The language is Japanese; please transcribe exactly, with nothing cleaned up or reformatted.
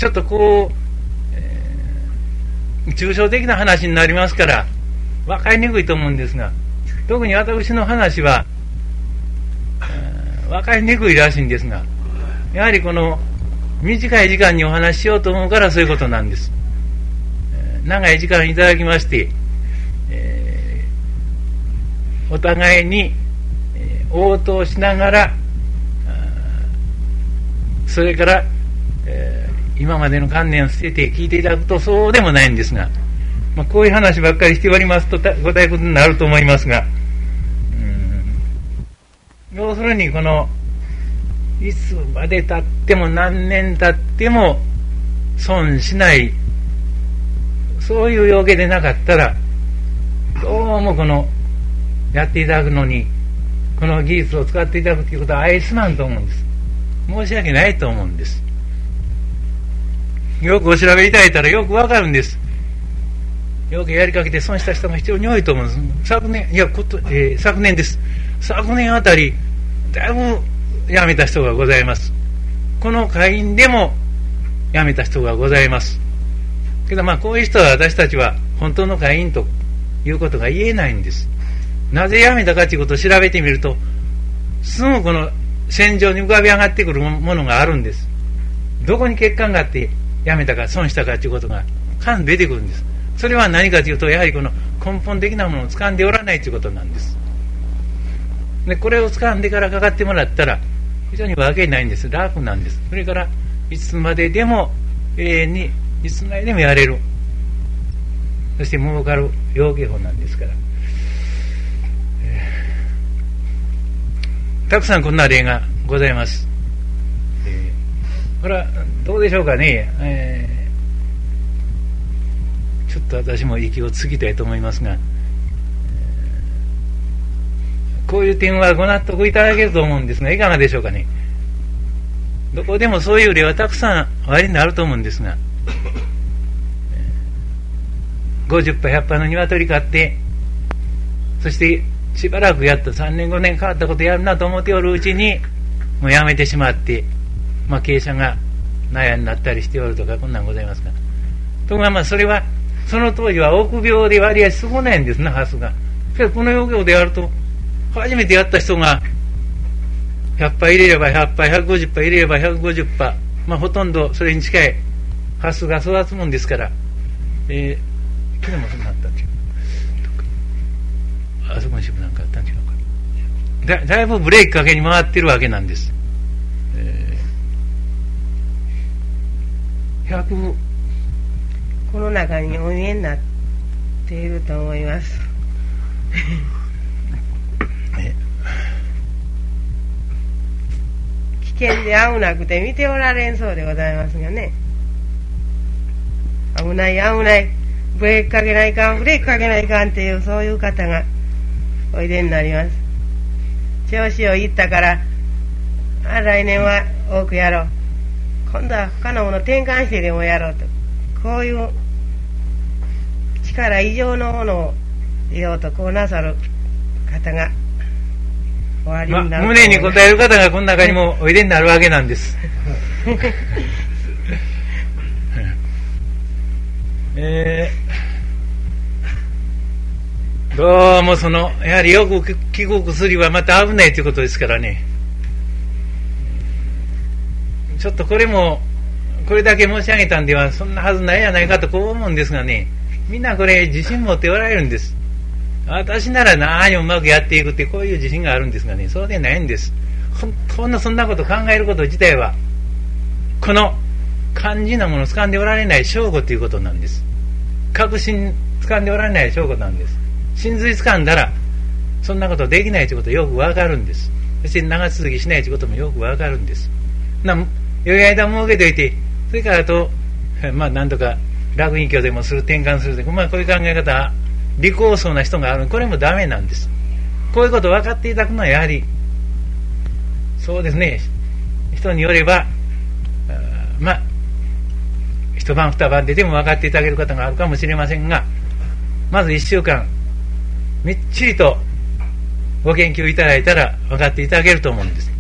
ちょっとこう、えー、抽象的な話になりますから分かりにくいと思うんですが、特に私の話は、えー、分かりにくいらしいんですが、やはりこの短い時間にお話ししようと思うからそういうことなんです。えー、長い時間いただきまして、えー、お互いに、えー、応答しながら、それから、えー、今までの観念を捨てて聞いていただくとそうでもないんですが、まあ、こういう話ばっかりしておりますとご退屈になると思いますが、うん、要するにこのいつまで経っても何年経っても損しない、そういう要件でなかったらどうもこのやっていただくのにこの技術を使っていただくということは愛すまんと思うんです。申し訳ないと思うんです。よくお調べいただいたらよくわかるんです。よくやりかけて損した人が非常に多いと思うんです。昨年いやこと、えー、昨年です。昨年あたりだいぶ辞めた人がございます。この会員でも辞めた人がございます。けどまあこういう人は私たちは本当の会員ということが言えないんです。なぜ辞めたかということを調べてみると、すぐこの戦場に浮かび上がってくるものがあるんです。どこに欠陥があって辞めたか損したかということが必ず出てくるんです。それは何かというと、やはりこの根本的なものを掴んでおらないということなんです。でこれを掴んでからかかってもらったら非常にわけないんです。楽なんです。それからいつまででも永遠にいつまででもやれる、そして儲かる養鶏法なんですから、えー、たくさんこんな例がございます。えー、これはどうでしょうかね、えー、ちょっと私も息をつきたいと思いますが、こういう点はご納得いただけると思うんですが、いかがでしょうかね。どこでもそういう例はたくさんおありになると思うんですが、ごじゅっぱいひゃっぱいの鶏買って、そしてしばらくやったさんねんごねん変わったことやるなと思っておるうちにもうやめてしまって、まあ、経営者が悩になったりしておるとか、こんなんございますが、ところがまあそれはその当時は臆病で割合少ないんですな、ハスが。けどこの臆病でやると、初めてやった人がひゃっぱい入れればひゃっぱい、ひゃくごじゅっぱい入れればひゃくごじゅっぱ、まあ、ほとんどそれに近いハスが育つもんですから、えー、去年もそんなあったん違う、あそこに支部なんかあったん違うか、だ, だいぶブレーキかけに回ってるわけなんです。えー、ひゃくこの中にお見えになっていると思います危険で危なくて見ておられんそうでございますがね、危ない危ない、ブレーキかけないかん、ブレーキかけないかんっていう、そういう方がおいでになります。調子を言ったからあ来年は多くやろう、今度は他のもの転換してでもやろうと、こういう力以上のものを得ようとこうなさる方がおありになる、ま、 胸に応える方がこの中にもおいでになるわけなんですえー、どうもそのやはりよく効く薬はまた危ないということですからね、ちょっとこれもこれだけ申し上げたんではそんなはずないやないかとこう思うんですがね、みんなこれ自信持っておられるんです。私なら何をうまくやっていくってこういう自信があるんですがね、そうでないんです。本当のそんなこと考えること自体はこの肝心なものを掴んでおられない証拠ということなんです。確信掴んでおられない証拠なんです。真髄掴んだらそんなことできないということよくわかるんです。そして長続きしないということもよくわかるんです。な良い間設けておいて、それからあとまあ何とか楽隠居でもする、転換するとか、まあこういう考え方は利口そうな人がある、これもダメなんです。こういうことを分かっていただくのはやはりそうですね、人によればまあ一晩二晩ででも分かっていただける方があるかもしれませんが、まず一週間みっちりとご研究いただいたら分かっていただけると思うんです。